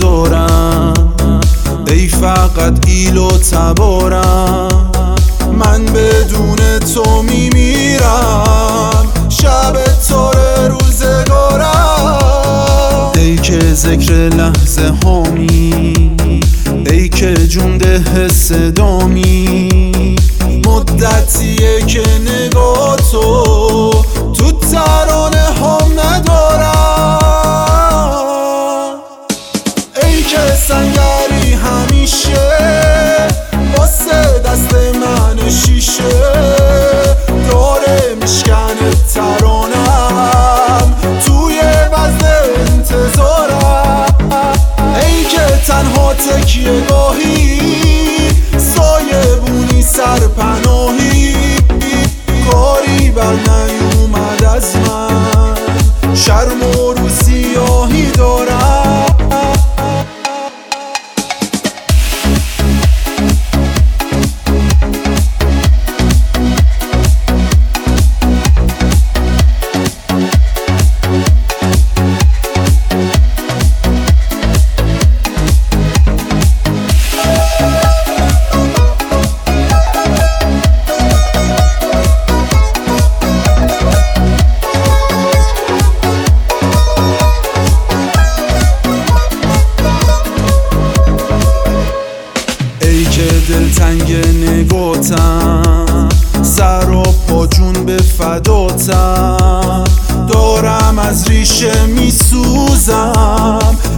ندارم، ای فقط ایل و تبارم. من بدون تو میمیرم، شب تاره روزگارم. ای که ذکر لحظه هامی، ای که جونده حس دامی. مدتیه که نگاه تو ترانه هم ندارم. ای که سنگری همیشه واسه دست من شیشه، داره میشکنه ترانم توی وزن انتظارم. ای که تنها تکیه گاهی، سایه بونی سرپناهی. کاری بر نیومد از من، شرم و رو سیاهی دارم. ای که دلتنگ نگاتم، سر و پا جون به فداتم. دارم از ریشه میسوزم،